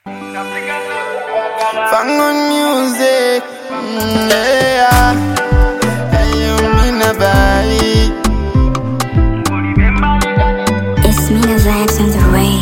Fang on music, yeah. Hey, you mean about it? It's me, the vibes on the way.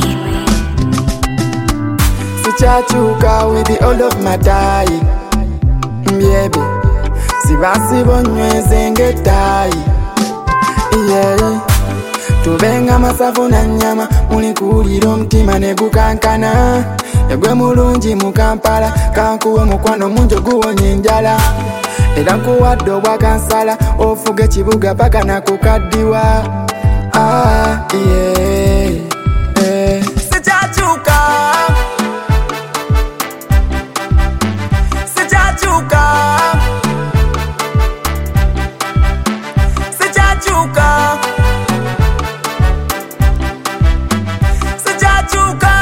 Sichachuka with the all of my die, baby. Sibasi bonyweze ngetai, yeah. Tubenga masavu na nyama, mulikulira omutima ne gukankana. Egwe mulungi mu Kampala, kankuwe mukwano munjo guwonye enjala. Era nkuwadde obwakansala, ofuge kibuga paka nakukaddiwa. Yeah. Sichachuka, sichachuka, sichachuka, sichachuka.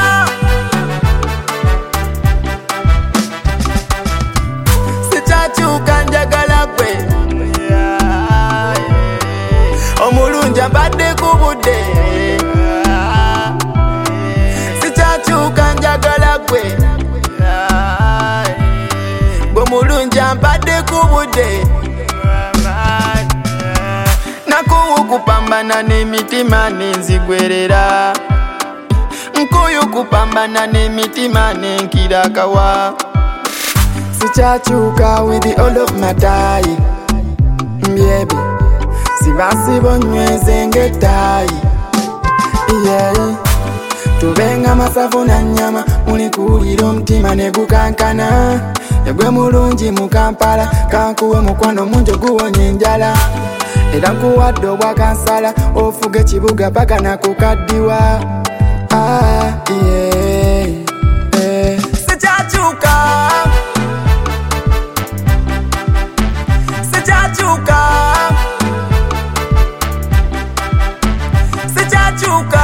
Sichachuka njagala gwe, omulungi abadde ku budde. Sichachuka njagala gwe, gwe mulungi abadde ku budde. Nakuwu kupambana n'emitima nenzigwerera, nkuyu kupambana n'emitima nenkira kawa. Sichachuka with the all of my die, baby. Sibasi bonyweze ngetai, yeah. Tubenga masavu na nyama, mulikulira omutima ne gukankana. Egwe mulungi mu Kampala, kankuwe mukwano munjo guwonye enjala. Era nkuwadde obwakansala, ofuge kibuga paka nakukaddiwa. Yeah. Sichachuka, sichachuka, sichachuka.